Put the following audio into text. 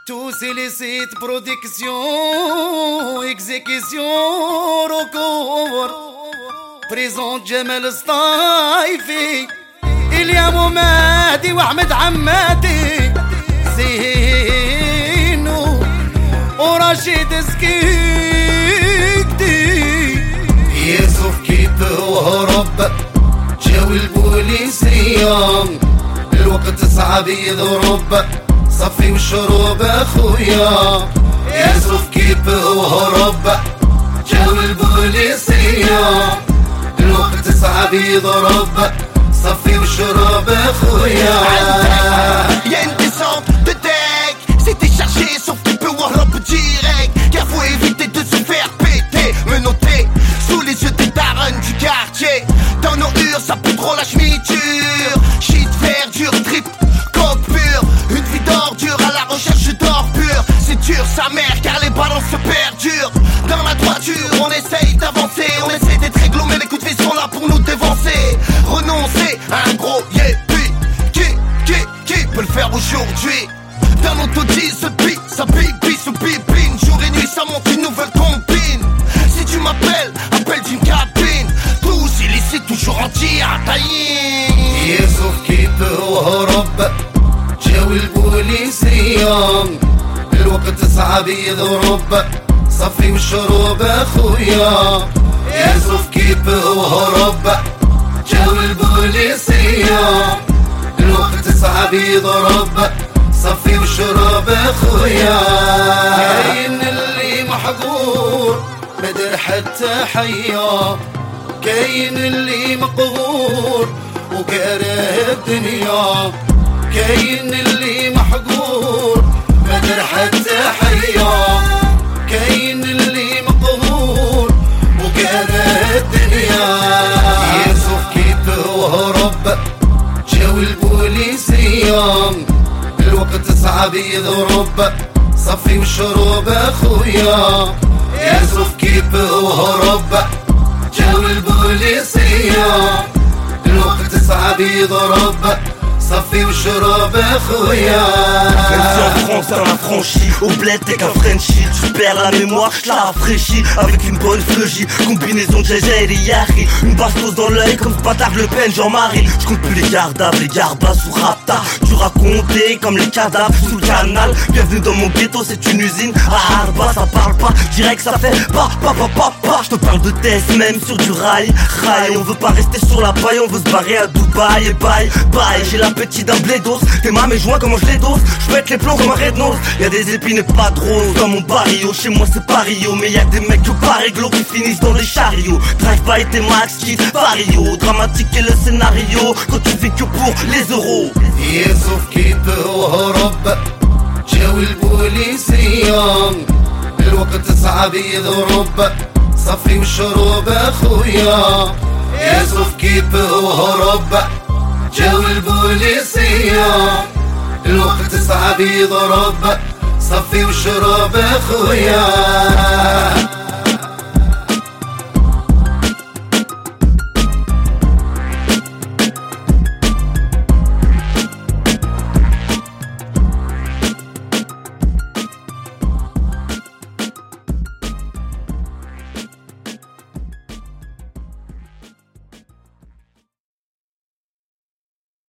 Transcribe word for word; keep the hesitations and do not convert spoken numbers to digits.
Tous les sites production, exécution, recours. Présente Jamel Staifi, Ilya Madi وأحمد عمادي زينو ورشيد سكيكدي يوسف كيب وهرب جاو البوليسية الوقت صعب يضرب صفي والشروب اخويا يوسف كيب وهرب جاو البوليسية الوقت صعب يضرب صفي والشروب اخويا. Y'a une descente de deck, c'était chargé sauf qu'il peut warp direct. Car faut éviter de se faire péter, me noter sous les yeux des darons du quartier. Dans nos hurs ça pue trop la chmiture. Shit fer dur, trip, coke pure. Une vie d'ordure à la recherche d'or pur. C'est dur sa mère car les balances se perdurent. Dans la droiture on essaye d'avancer, on essaie d'être réglo mais les coups de vis sont là pour nous dévancer. Renoncer à un gros yépi, qui, qui, qui peut le faire aujourd'hui? Dans l'autodie se pique, ça pipi, se pipine. Jour et nuit ça monte une nouvelle combine. Si tu m'appelles, appelle d'une cabine. Tous illicites, toujours anti-ataïn. يوسف كيب وهرب جاو البوليسية الوقت صعب يضرب صفي والشروب اخويا يوسف كيب وهرب جاو البوليسية الوقت صعب يضرب صفي والشروب اخويا. كاين اللي محظور مدر حتى حيا كاين اللي مقهور وكاره الدنيا كاين اللي محظور مدر حتى حيا كاين اللي مقهور وكاره الدنيا. يوسف كيب وهرب جاو البوليسية الوقت صعب يضرب صفي والشروب اخويا يوسف كيب وهرب جاو البوليسية الوقت صعب يضرب صفي والشروب اخويا. Même si en France t'en as franchi, au bled t'es qu'un Frenchie. Tu perds la mémoire, je la rafraîchis avec une bonne fleugie. Combinaison de J J et les Yari. Une bastos dans l'œil comme ce bâtard Le Pen, Jean-Marie. Je compte plus les gardables, les garbas sous rapta. Tu racontais comme les cadavres sous le canal. Bienvenue dans mon ghetto, c'est une usine. Ah Arba, ça parle pas, direct ça fait pas, pas, pas, pas, pas. Je te parle de test même sur du rail, rail. On veut pas rester sur la paille, on veut se barrer à Dubaï et bye, bye. J'ai l'appétit d'un blédos, tes mains mes joints comment je les dose. Je pète les plombs comme un red nose. Y'a des épines et pas de roses dans mon barrio. Chez moi c'est pas Rio, mais y'a des mecs que pas réglo qui finissent dans des chariots. Drive by tes max qui vario. Dramatique est le scénario quand tu vis que pour les euros. يوسف كيب وهرب جاو البوليسية الوقت صعب يضرب صفي والشروب اخويا يوسف كيب وهرب جاو البوليسية الوقت صعب يضرب صفي والشروب اخويا.